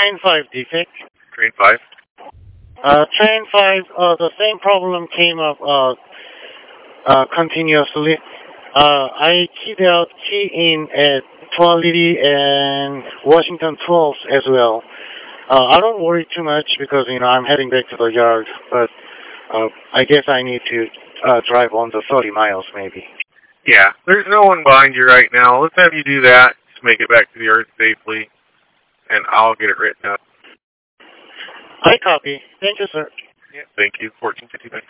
train 5 defect. Train 5? Train 5, the same problem came up continuously. I key in at Quality and Washington 12 as well. I don't worry too much because, I'm heading back to the yard, but I guess I need to drive on the 30 miles maybe. Yeah, there's no one behind you right now. Let's have you do that to make it back to the yard safely, and I'll get it written up. I copy. Thank you, sir. Yeah, thank you. 1450.